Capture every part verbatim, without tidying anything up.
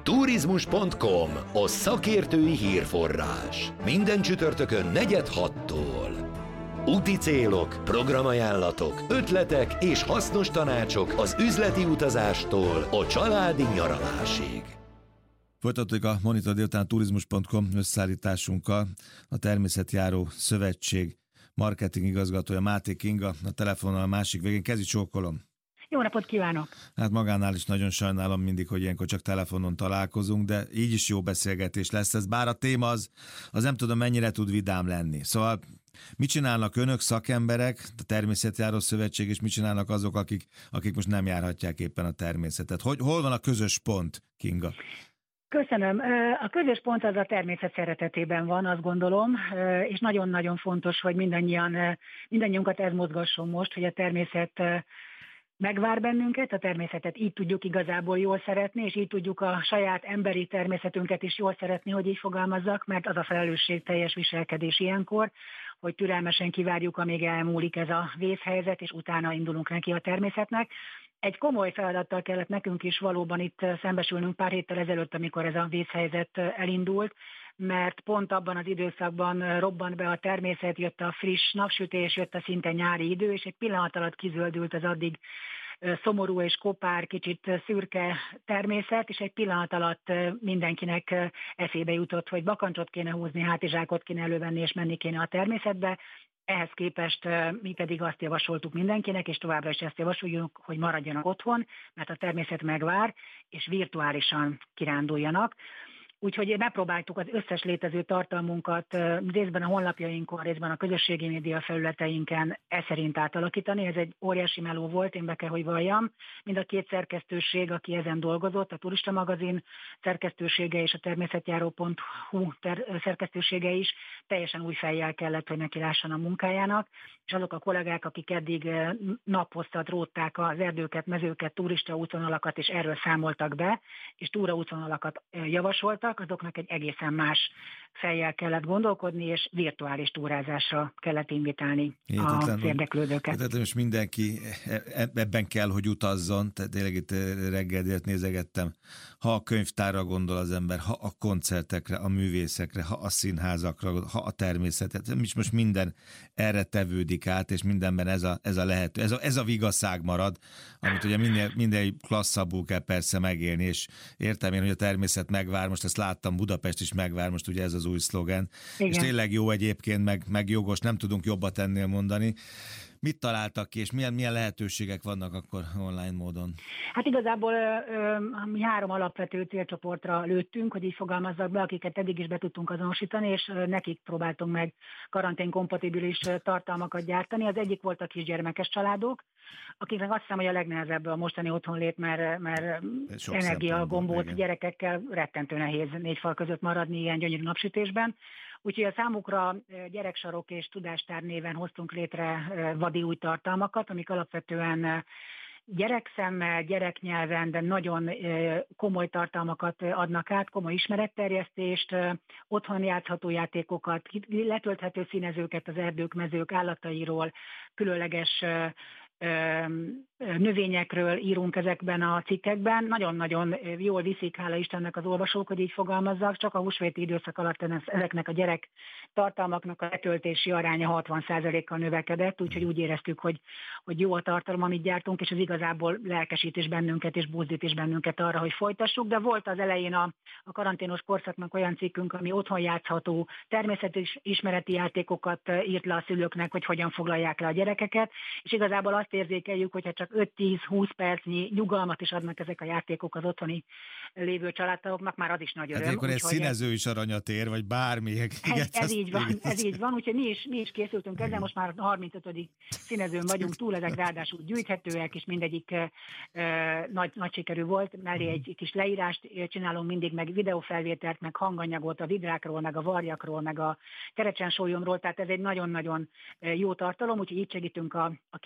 Turizmus pont com, a szakértői hírforrás. Minden csütörtökön negyed hattól. Úti célok, programajánlatok, ötletek és hasznos tanácsok az üzleti utazástól a családi nyaralásig. Folytatjuk a Monitor délután Turizmus pont com összeállításunkkal. A Természetjáró Szövetség marketing igazgatója Máté Kinga a telefonnal a másik végén. Kezi csókolom! Jó napot kívánok! Hát magánál is nagyon sajnálom mindig, hogy ilyenkor csak telefonon találkozunk, de így is jó beszélgetés lesz ez, bár a téma az, az nem tudom mennyire tud vidám lenni. Szóval mit csinálnak önök, szakemberek, a Természetjáró Szövetség, és mit csinálnak azok, akik, akik most nem járhatják éppen a természetet? Hogy, hol van a közös pont, Kinga? Köszönöm. A közös pont az a természet szeretetében van, azt gondolom, és nagyon-nagyon fontos, hogy mindannyian, mindannyiunkat ez mozgasson most, hogy a természet megvár bennünket, a természetet így tudjuk igazából jól szeretni, és így tudjuk a saját emberi természetünket is jól szeretni, hogy így fogalmazzak, mert az a felelősségteljes viselkedés ilyenkor, hogy türelmesen kivárjuk, amíg elmúlik ez a vészhelyzet, és utána indulunk neki a természetnek. Egy komoly feladattal kellett nekünk is valóban itt szembesülnünk pár héttel ezelőtt, amikor ez a vészhelyzet elindult, mert pont abban az időszakban robbant be a természet, jött a friss napsütés, jött a szinte nyári idő, és egy pillanat alatt kizöldült az addig szomorú és kopár, kicsit szürke természet, és egy pillanat alatt mindenkinek eszébe jutott, hogy bakancsot kéne húzni, hátizsákot kéne elővenni, és menni kéne a természetbe. Ehhez képest mi pedig azt javasoltuk mindenkinek, és továbbra is ezt javasoljuk, hogy maradjanak otthon, mert a természet megvár, és virtuálisan kiránduljanak. Úgyhogy megpróbáltuk az összes létező tartalmunkat részben a honlapjainkon, részben a közösségi média felületeinken e szerint átalakítani. Ez egy óriási meló volt, én be kell, hogy valljam. Mind a két szerkesztőség, aki ezen dolgozott, a Turista Magazin szerkesztősége és a természetjáró pont hu szerkesztősége is teljesen új fejjel kellett, hogy neki lássan a munkájának, és azok a kollégák, akik eddig naphosszat rótták az erdőket, mezőket, turista útvonalakat, és erről számoltak be, és túraútvonalakat javasoltak, azoknak egy egészen más fejjel kellett gondolkodni, és virtuális túrázásra kellett invitálni az érdeklődőket. Hihetetlen, és mindenki ebben kell, hogy utazzon, tehát tényleg itt reggeldért nézegettem. Ha a könyvtárra gondol az ember, ha a koncertekre, a művészekre, ha a színházakra, ha a természetet, most minden erre tevődik át, és mindenben ez a, ez a lehető, ez a, ez a vigaszág marad, amit ugye minél, minél klasszabbul kell persze megélni, és értem én, hogy a természet megvár, most ezt láttam, Budapest is megvár, most ugye ez az új szlogen. Igen. És tényleg jó egyébként, meg, meg jogos, nem tudunk jobbat ennél mondani. Mit találtak ki, és milyen, milyen lehetőségek vannak akkor online módon? Hát igazából mi három alapvető célcsoportra lőttünk, hogy így fogalmazzak be, akiket eddig is be tudtunk azonosítani, és nekik próbáltunk meg karanténkompatibilis tartalmakat gyártani. Az egyik volt a kisgyermekes családok, akiknek azt hiszem, hogy a legnehezebb a mostani otthonlét, mert, mert energiagombóc gyerekekkel rettentő nehéz négy fal között maradni ilyen gyönyörű napsütésben. Úgyhogy a számukra Gyereksarok és Tudástár néven hoztunk létre vadi új tartalmakat, amik alapvetően gyerekszemmel, gyereknyelven, de nagyon komoly tartalmakat adnak át, komoly ismeretterjesztést, otthon játszható játékokat, letölthető színezőket az erdők, mezők állatairól, különleges növényekről írunk ezekben a cikkekben. Nagyon-nagyon jól viszik, hála Istennek az olvasók, hogy így fogalmazzak, csak a húsvéti időszak alatt ezeknek a gyerek tartalmaknak a letöltési aránya hatvan százalékkal növekedett, úgyhogy úgy éreztük, hogy, hogy jó a tartalom, amit gyártunk, és az igazából lelkesít is bennünket, és buzdít is bennünket arra, hogy folytassuk, de volt az elején a, a karanténos korszaknak olyan cikkünk, ami otthon játszható természetismereti játékokat írt le a szülőknek, hogy hogyan foglalják le a gyerekeket, és igazából azt érzékeljük, hogyha csak öt-tíz-húsz percnyi nyugalmat is adnak ezek a játékok az otthoni lévő családtagoknak, már az is nagy öröm. Hát akkor egy színező is aranyat ér, vagy bármi. Ez, ez így van, ez így van, úgyhogy mi is, mi is készültünk ezzel, most már harmincötödik színezőn vagyunk túl, ezek ráadásul gyűjthetőek, és mindegyik e, e, nagy, nagy sikerű volt, mellé egy kis leírást csinálunk mindig, meg videófelvételt, meg hanganyagot a vidrákról, meg a varjakról, meg a kerecsensólyomról, tehát ez egy nagyon-nagyon jó tartalom, úgyhogy így segítünk a, a kicsiknek,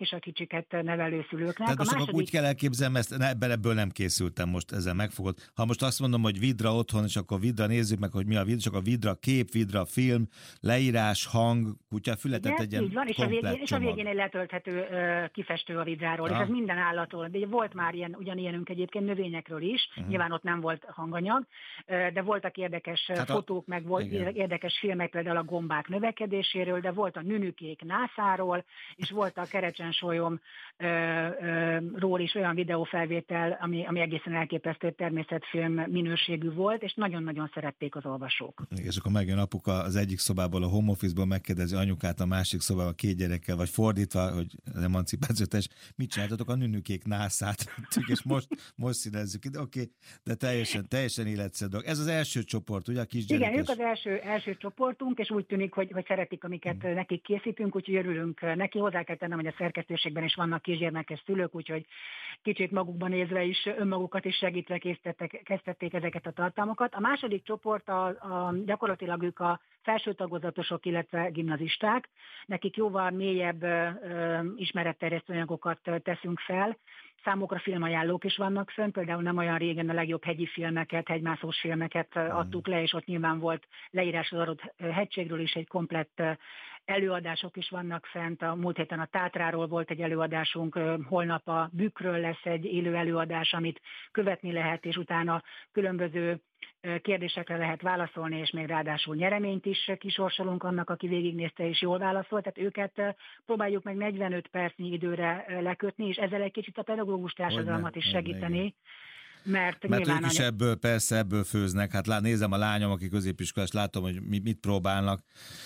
és a kicsiket nevelő szülőknek. Tehát most a második... úgy kell elképzelni, ezt ebből, ebből nem készültem most, ezzel megfogod. Ha most azt mondom, hogy Vidra otthon, és akkor Vidra nézzük meg, hogy mi a Vidra, csak a Vidra kép, Vidra film, leírás, hang, kutyafületet, egy ilyen van, és a, végén, és a végén egy letölthető uh, kifestő a Vidráról, ah. és ez minden állatról. De volt már ilyen, ugyanilyenünk egyébként növényekről is, uh-huh. nyilván ott nem volt hanganyag, uh, de voltak érdekes hát fotók, a... meg volt igen. érdekes filmek, például a gombák növekedéséről, de volt a nünükék nászáról, és volt a kerecsensolyom ról is olyan videófelvétel, ami, ami egészen elképesztő természetfilm minőségű volt, és nagyon-nagyon szerették az olvasók. És akkor megjön apuka az egyik szobából, a home office-ból megkérdezi anyukát a másik szobában két gyerekkel, vagy fordítva, hogy az emancipációs, mit csináltatok a nünükék nászát, és most, most színezzük ide, oké, okay, de teljesen, teljesen életszerű dolog. Ez az első csoport, ugye a kisgyerekes? Igen, ők az első, első csoportunk, és úgy tűnik, hogy, hogy szeretik, amiket hmm. nekik készítünk, úgyhogy örülünk neki. Hozzá kell tennem, hogy a szerkesztőségben is vannak kisgyermekes szülők, úgyhogy kicsit magukban nézve is, önmagukat is segítve kezdtették ezeket a tartalmakat. A második csoport a, a, gyakorlatilag ők a felső tagozatosok, illetve gimnazisták. Nekik jóval mélyebb ö, ismeretterjesztő anyagokat teszünk fel. Számukra filmajánlók is vannak fönn, például nem olyan régen a legjobb hegyi filmeket, hegymászós filmeket adtuk le, és ott nyilván volt leírás az adott hegységről is, egy komplett előadások is vannak fent. A múlt héten a Tátráról volt egy előadásunk, holnap a Bükkről lesz egy élő előadás, amit követni lehet, és utána különböző kérdésekre lehet válaszolni, és még ráadásul nyereményt is kisorsolunk annak, aki végignézte és jól válaszolt. Tehát őket próbáljuk meg negyvenöt percnyi időre lekötni, és ezzel egy kicsit a pedagógus társadalmat is segíteni. Mert, Mert ők is ebből, persze ebből főznek. Hát lá, nézem a lányom, aki középiskolás, látom, hogy mit próbálnak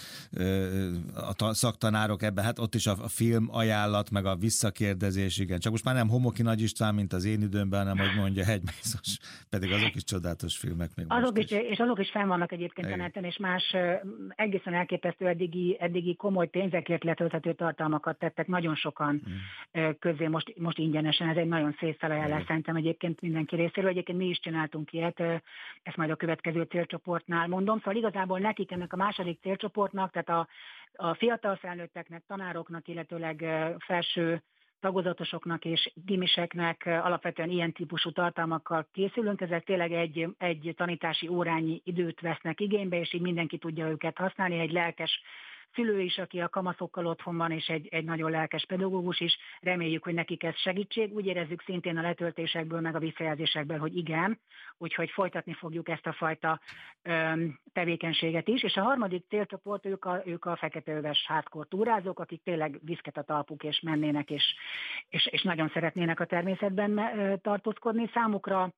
a szaktanárok ebben. Hát ott is a film ajánlat, meg a visszakérdezés, igen. Csak most már nem Homoki Nagy István, mint az én időmben, hanem, hogy mondja, hegymászos. Pedig azok is csodálatos filmek még azok is, is. És azok is fenn vannak egyébként a neten, és más egészen elképesztő eddigi, eddigi komoly pénzekért letölthető tartalmakat tettek nagyon sokan hmm. közé most, most ingyenesen. Ez egy nagyon szép felajánlás szerintem egyébként mindenki részéről. Egyébként mi is csináltunk ilyet, ezt majd a következő célcsoportnál mondom. Szóval igazából nekik ennek a második célcsoportnak, tehát a, a fiatal felnőtteknek, tanároknak, illetőleg felső tagozatosoknak és gimiseknek alapvetően ilyen típusú tartalmakkal készülünk. Ezek tényleg egy, egy tanítási órányi időt vesznek igénybe, és így mindenki tudja őket használni. Egy lelkes szülő is, aki a kamaszokkal otthon van, és egy, egy nagyon lelkes pedagógus is. Reméljük, hogy nekik ez segítség. Úgy érezzük szintén a letöltésekből, meg a visszajelzésekből, hogy igen, úgyhogy folytatni fogjuk ezt a fajta öm, tevékenységet is. És a harmadik célcsoport, ők a, ők a feketeöves hardcore túrázók, akik tényleg viszket a talpuk, és mennének, és, és, és nagyon szeretnének a természetben tartózkodni. Számukra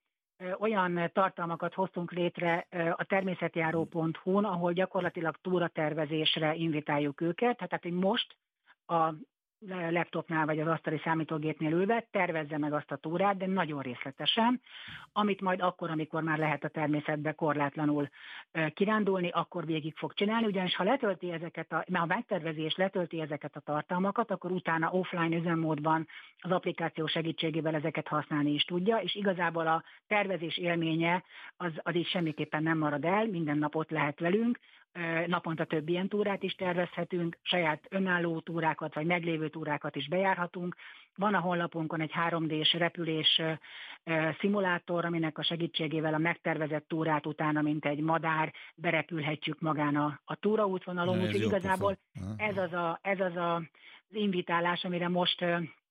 olyan tartalmakat hoztunk létre a természetjáró pont hu-n, ahol gyakorlatilag túratervezésre invitáljuk őket. Tehát, hogy most a laptopnál vagy az asztali számítógépnél ülve tervezze meg azt a túrát, de nagyon részletesen, amit majd akkor, amikor már lehet a természetbe korlátlanul kirándulni, akkor végig fog csinálni, ugyanis ha letölti ezeket, a, ha megtervezi és letölti ezeket a tartalmakat, akkor utána offline üzemmódban az applikáció segítségével ezeket használni is tudja, és igazából a tervezés élménye az, az így semmiképpen nem marad el, minden nap ott lehet velünk, naponta több ilyen túrát is tervezhetünk, saját önálló túrákat vagy meglévő túrákat is bejárhatunk. Van a honlapunkon egy három dés repülés szimulátor, aminek a segítségével a megtervezett túrát utána, mint egy madár, berepülhetjük magán a, a túraútvonalon. Úgyhogy igazából ez az, a, ez az a, az invitálás, amire most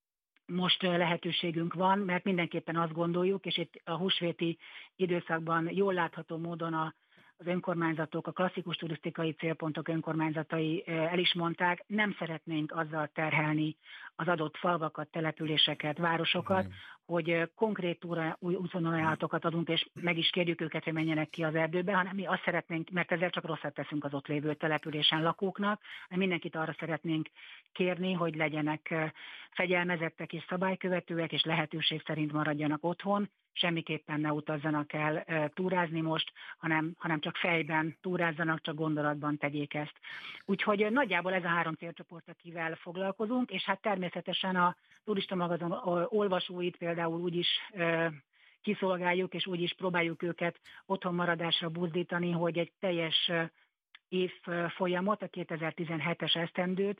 most lehetőségünk van, mert mindenképpen azt gondoljuk, és itt a húsvéti időszakban jól látható módon a az önkormányzatok, a klasszikus turisztikai célpontok önkormányzatai el is mondták, nem szeretnénk azzal terhelni az adott falvakat, településeket, városokat, mm. hogy konkrét új útvonalajánlatokat adunk, és meg is kérjük őket, hogy menjenek ki az erdőbe, hanem mi azt szeretnénk, mert ezzel csak rosszat teszünk az ott lévő településen lakóknak, hanem mindenkit arra szeretnénk kérni, hogy legyenek fegyelmezettek és szabálykövetőek, és lehetőség szerint maradjanak otthon, semmiképpen ne utazzanak el e, túrázni most, hanem, hanem csak fejben túrázzanak, csak gondolatban tegyék ezt. Úgyhogy nagyjából ez a három célcsoport, akivel foglalkozunk, és hát természetesen a turista magazin olvasóit például úgy is e, kiszolgáljuk, és úgy is próbáljuk őket otthon maradásra buzdítani, hogy egy teljes év folyamot, a kétezer-tizenhetes esztendőt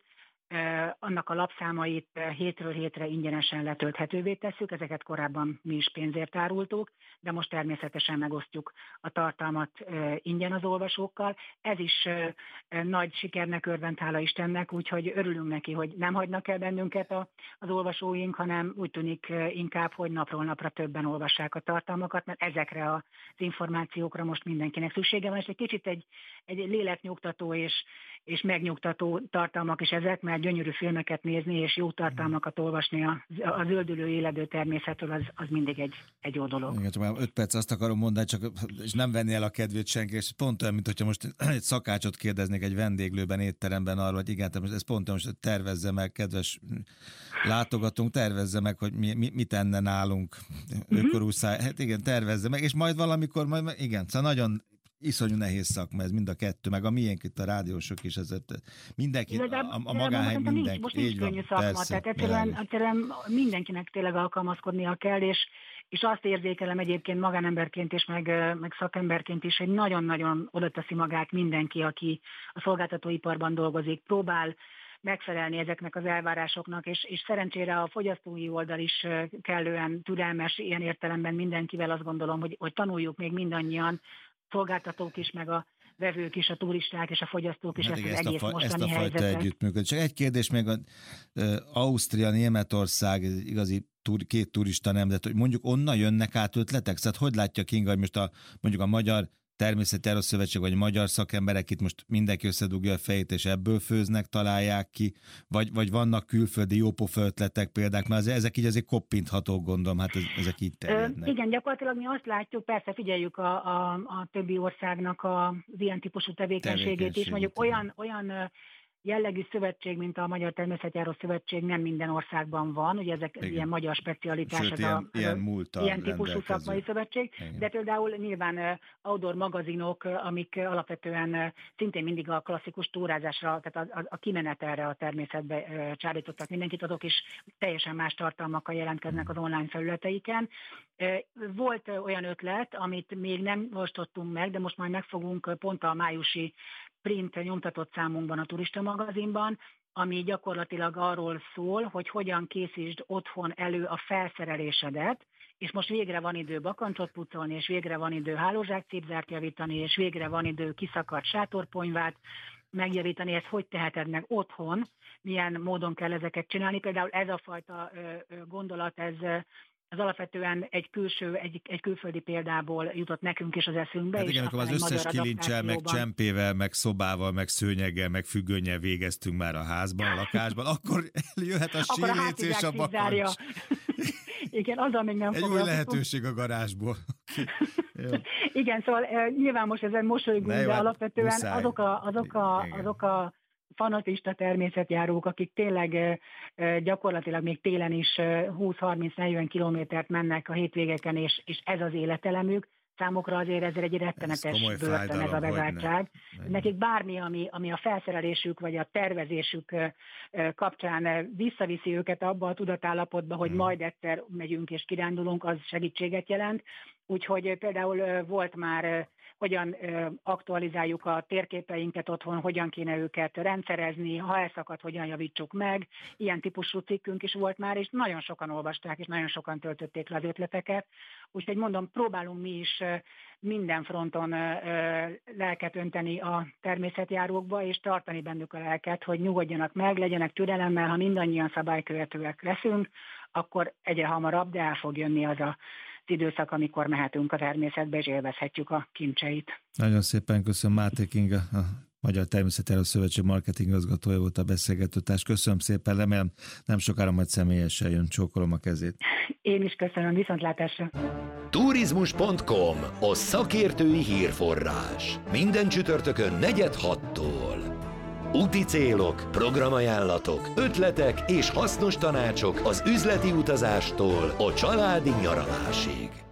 annak a lapszámait hétről hétre ingyenesen letölthetővé tesszük, ezeket korábban mi is pénzért árultuk, de most természetesen megosztjuk a tartalmat ingyen az olvasókkal. Ez is nagy sikernek örvend, hála Istennek, úgyhogy örülünk neki, hogy nem hagynak el bennünket az olvasóink, hanem úgy tűnik inkább, hogy napról napra többen olvassák a tartalmakat, mert ezekre az információkra most mindenkinek szüksége van, és egy kicsit egy, egy léleknyugtató és, és megnyugtató tartalmak is ezek, mert gyönyörű filmeket nézni és jó tartalmakat olvasni a, a zöldülő éledő természetről, az, az mindig egy, egy jó dolog. Igen, csak már öt perc azt akarom mondani, csak, és nem venni el a kedvét senki, és pont olyan, mint hogyha most egy szakácsot kérdeznék egy vendéglőben, étteremben arról, hogy igen, ez pont most tervezze meg, kedves látogatónk, tervezze meg, hogy mi, mi, mit enne nálunk, uh-huh. ökorúszáj, hát igen, tervezze meg, és majd valamikor, majd, igen, szóval nagyon iszonyú nehéz szakma ez, mind a kettő, meg a miénk itt a rádiósok is, ez mindenki, Igazán, a, a magánhely mindenki. Most nincs könnyű szakma, persze, tehát egyszerűen, egyszerűen mindenkinek tényleg alkalmazkodnia kell, és, és azt érzékelem egyébként magánemberként és meg, meg szakemberként is, hogy nagyon-nagyon oda teszi magát mindenki, aki a szolgáltatóiparban dolgozik, próbál megfelelni ezeknek az elvárásoknak, és, és szerencsére a fogyasztói oldal is kellően türelmes, ilyen értelemben mindenkivel azt gondolom, hogy, hogy tanuljuk még mindannyian, szolgáltatók is, meg a vevők is, a turisták és a fogyasztók is hát ezt igen, az egész ezt a, mostani ezt a fajta helyzetet. együttműködés. Csak egy kérdés még, a, uh, Ausztria, Németország, igazi tur, két turista nemzet, hogy mondjuk onnan jönnek át ötletek? Szóval hogy látja Kinga, hogy most a, mondjuk a Magyar Természetjáró Szövetség, vagy a magyar szakemberek itt most mindenki összedugja a fejét, és ebből főznek, találják ki, vagy, vagy vannak külföldi jópofa ötletek, példák, mert ezek így azért koppinthatók, gondolom, hát ezek így terjednek. Igen, gyakorlatilag mi azt látjuk, persze figyeljük a, a, a többi országnak az ilyen típusú tevékenységét, tevékenységét is, mondjuk olyan, olyan jellegű szövetség, mint a Magyar Természetjáró Szövetség nem minden országban van, ugye ezek igen. ilyen magyar specialitás, sőt, ez ilyen, a, ilyen, ilyen típusú szakmai szövetség, igen. de például nyilván uh, outdoor magazinok, amik uh, alapvetően uh, szintén mindig a klasszikus túrázásra, tehát a, a, a kimenetelre a természetbe uh, csábítottak mindenkit, azok is teljesen más tartalmakkal jelentkeznek az online felületeiken. Uh, volt uh, olyan ötlet, amit még nem osztottunk meg, de most majd megfogunk uh, pont a májusi print nyomtatott számunkban a Turista magazinban, ami gyakorlatilag arról szól, hogy hogyan készítsd otthon elő a felszerelésedet, és most végre van idő bakancsot pucolni, és végre van idő hálózsák cipzárt javítani, és végre van idő kiszakadt sátorponyvát megjavítani, ezt hogy teheted meg otthon, milyen módon kell ezeket csinálni. Például ez a fajta gondolat, ez Ez alapvetően egy külső, egy, egy külföldi példából jutott nekünk is az eszünkbe. Hát igen, amikor az összes kilincsel, meg csempével, meg szobával, meg szőnyeggel, meg függönnyel végeztünk már a házban, a lakásban, akkor jöhet a síléc és a bakancs. Igen, azzal még nem egy új lehetőség a garázsból. Igen, szóval nyilván most ezen mosolygunk, de alapvetően muszáj. azok a, azok a, azok a fanatista természetjárók, akik tényleg gyakorlatilag még télen is húsz-harminc-negyven kilométert mennek a hétvégeken, és, és ez az életelemük, számukra azért ez egy rettenetes börtön ez a bezártság. Nekik bármi, ami, ami a felszerelésük vagy a tervezésük kapcsán visszaviszi őket abba a tudatállapotba, hogy hmm. majd egyszer megyünk és kirándulunk, az segítséget jelent. Úgyhogy például volt már hogyan aktualizáljuk a térképeinket otthon, hogyan kéne őket rendszerezni, ha elszakad, hogyan javítsuk meg. Ilyen típusú cikkünk is volt már, és nagyon sokan olvasták, és nagyon sokan töltötték le az ötleteket. Úgyhogy mondom, próbálunk mi is minden fronton lelket önteni a természetjárókba, és tartani bennük a lelket, hogy nyugodjanak meg, legyenek türelemmel, ha mindannyian szabálykövetőek leszünk, akkor egyre hamarabb, de el fog jönni az a időszak, amikor mehetünk a természetbe, és élvezhetjük a kincseit. Nagyon szépen köszönöm, Máté Kinga, a Magyar Természetjáró Szövetség marketing igazgatója volt a beszélgetőtárs. Köszönöm szépen, remélem nem sokára majd személyesen jön, csókolom a kezét. Én is köszönöm, viszontlátásra. Turizmus pont com, a szakértői hírforrás. Minden csütörtökön negyed hattól. Úti célok, programajánlatok, ötletek és hasznos tanácsok az üzleti utazástól a családi nyaralásig.